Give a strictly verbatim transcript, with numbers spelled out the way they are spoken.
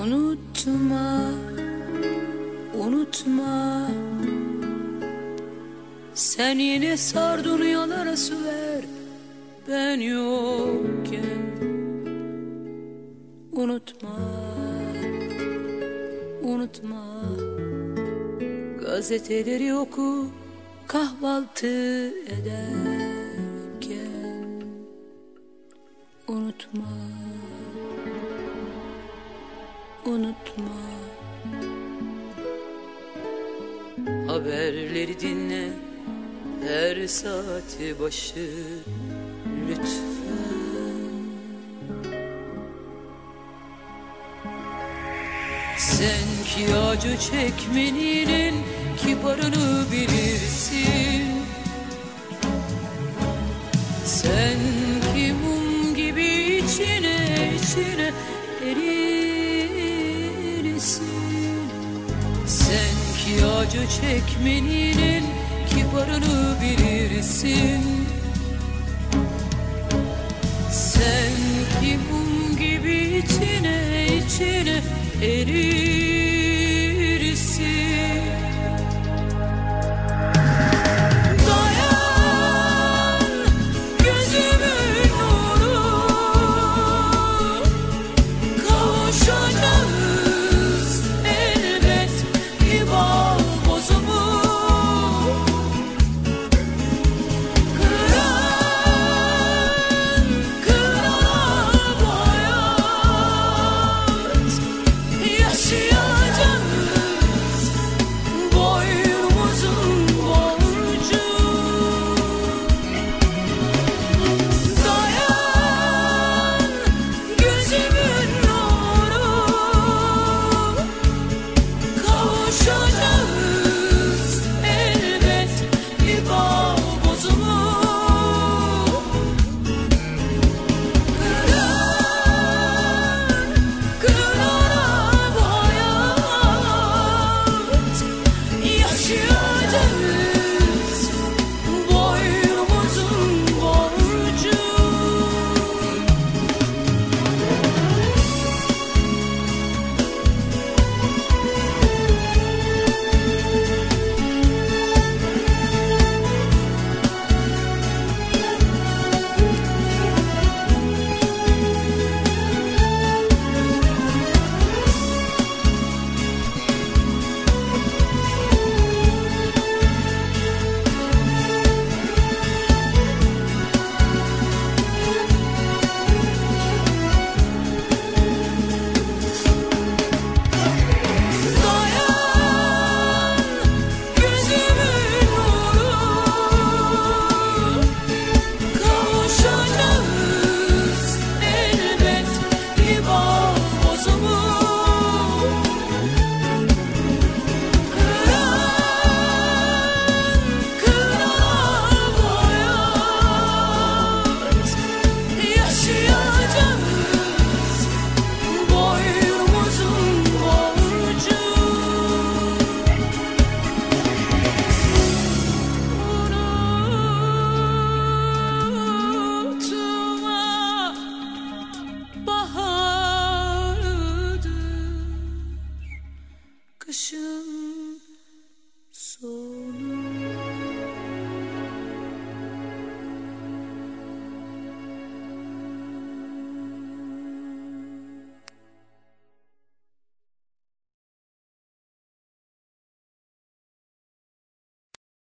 Unutma, unutma. Sen yine sar dünyalara su ver, ben yokken. Unutma, unutma. Gazeteleri oku, kahvaltı ederken. Unutma, unutma. Haberleri dinle her saati başı lütfen. Sen ki acı çekmenin kibarını bilirsin. Sen ki mum gibi içine içine erirsin. Sen ki acı çekmenin kibarını bilirsin. Sen ki mum gibi içine içine erirsin. Dayan gözümün nuru, kavuşacağız elbet bir bağ bozumu. Kıran kırana boyaz, yaşayacağız boynumuzun borcu. Dayan gözümün nuru, kavuşacağız elbet bir bağ bozumu. Kıran kırana boyaz, yaşayacağız boynumuzun borcu. Dayan gözümün nuru, kavuşacağız elbet bir bağ bozumu. Kıran kırana boyaz, yaşayacağız boynumuzun borcu. Unutma, bahardır, kışın